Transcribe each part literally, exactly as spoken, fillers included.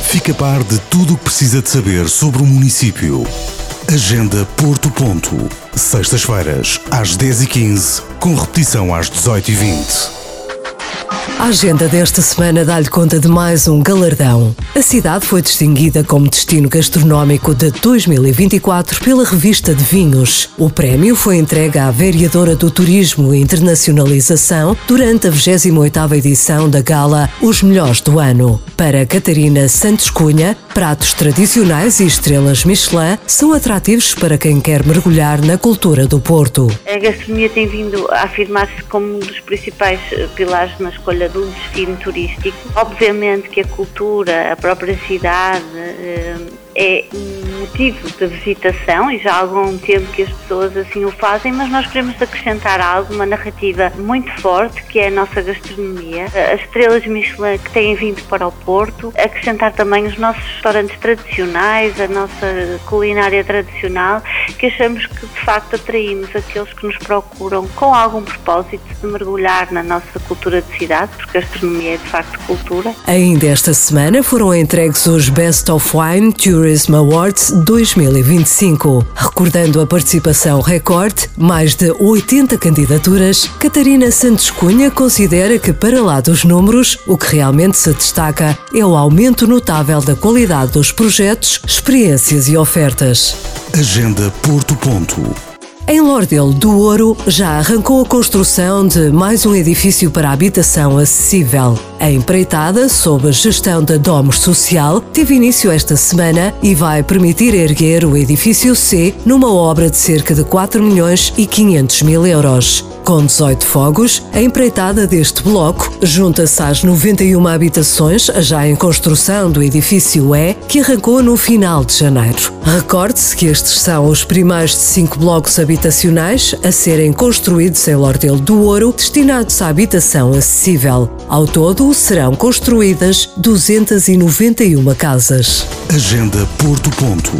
Fique a par de tudo o que precisa de saber sobre o município. Agenda Porto Ponto. Sextas-feiras, às dez e quinze, com repetição às dezoito e vinte. A agenda desta semana dá-lhe conta de mais um galardão. A cidade foi distinguida como destino gastronómico de dois mil e vinte e quatro pela revista de vinhos. O prémio foi entregue à vereadora do Turismo e Internacionalização durante a vigésima oitava edição da gala Os Melhores do Ano. Para Catarina Santos Cunha, pratos tradicionais e estrelas Michelin são atrativos para quem quer mergulhar na cultura do Porto. A gastronomia tem vindo a afirmar-se como um dos principais pilares na escolha do destino turístico. Obviamente que a cultura, a própria cidade, é um motivo de visitação e já há algum tempo que as pessoas assim o fazem, mas nós queremos acrescentar algo, uma narrativa muito forte, que é a nossa gastronomia, as estrelas Michelin que têm vindo para o Porto, acrescentar também os nossos restaurantes tradicionais, a nossa culinária tradicional, que achamos que de facto atraímos aqueles que nos procuram com algum propósito de mergulhar na nossa cultura de cidade, porque a gastronomia é de facto cultura. Ainda esta semana foram entregues os Best of Wine Tourism Awards dois mil e vinte e cinco. Recordando a participação recorde, mais de oitenta candidaturas, Catarina Santos Cunha considera que, para lá dos números, o que realmente se destaca é o aumento notável da qualidade dos projetos, experiências e ofertas. Agenda Porto Ponto. Em Lordelo do Ouro já arrancou a construção de mais um edifício para habitação acessível. A empreitada, sob a gestão da Domus Social, teve início esta semana e vai permitir erguer o edifício C numa obra de cerca de quatro milhões e quinhentos mil euros. Com dezoito fogos, a empreitada deste bloco junta-se às noventa e uma habitações já em construção do edifício E, que arrancou no final de janeiro. Recorde-se que estes são os primeiros de cinco blocos habitacionais a serem construídos em Lordelo do Ouro, destinados à habitação acessível. Ao todo, serão construídas duzentas e noventa e uma casas. Agenda Porto Ponto.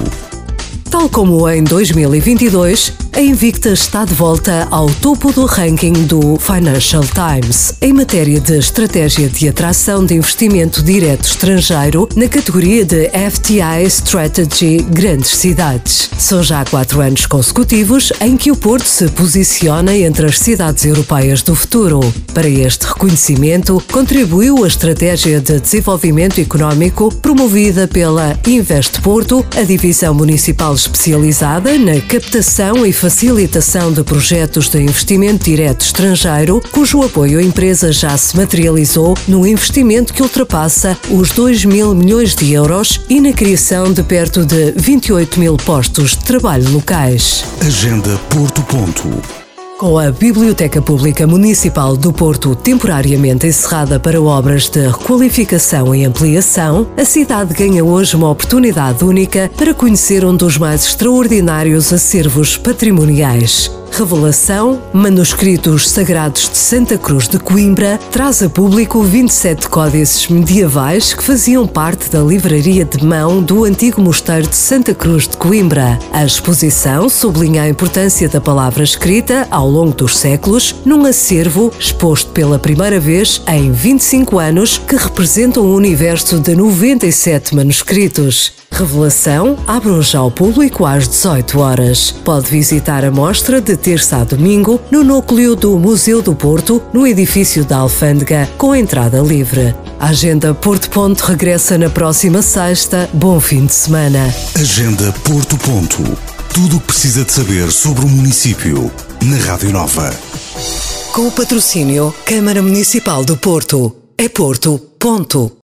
Tal como em dois mil e vinte e dois, a Invicta está de volta ao topo do ranking do Financial Times em matéria de estratégia de atração de investimento direto estrangeiro na categoria de F T I Strategy Grandes Cidades. São já quatro anos consecutivos em que o Porto se posiciona entre as cidades europeias do futuro. Para este reconhecimento, contribuiu a estratégia de desenvolvimento económico promovida pela Invest Porto, a divisão municipal especializada na captação e facilitação de projetos de investimento direto estrangeiro, cujo apoio à empresa já se materializou no investimento que ultrapassa os dois mil milhões de euros e na criação de perto de vinte e oito mil postos de trabalho locais. Agenda Porto Ponto. Com a Biblioteca Pública Municipal do Porto temporariamente encerrada para obras de requalificação e ampliação, a cidade ganha hoje uma oportunidade única para conhecer um dos mais extraordinários acervos patrimoniais. Revelação, Manuscritos Sagrados de Santa Cruz de Coimbra, traz a público vinte e sete códices medievais que faziam parte da livraria de mão do antigo mosteiro de Santa Cruz de Coimbra. A exposição sublinha a importância da palavra escrita ao longo dos séculos, num acervo exposto pela primeira vez em vinte e cinco anos, que representa um universo de noventa e sete manuscritos. Revelação abre hoje ao público às dezoito horas. Pode visitar a mostra de terça a domingo no núcleo do Museu do Porto, no edifício da Alfândega, com entrada livre. A Agenda Porto Ponto regressa na próxima sexta. Bom fim de semana. Agenda Porto Ponto. Tudo o que precisa de saber sobre o município, na Rádio Nova. Com o patrocínio Câmara Municipal do Porto. É Porto. Ponto.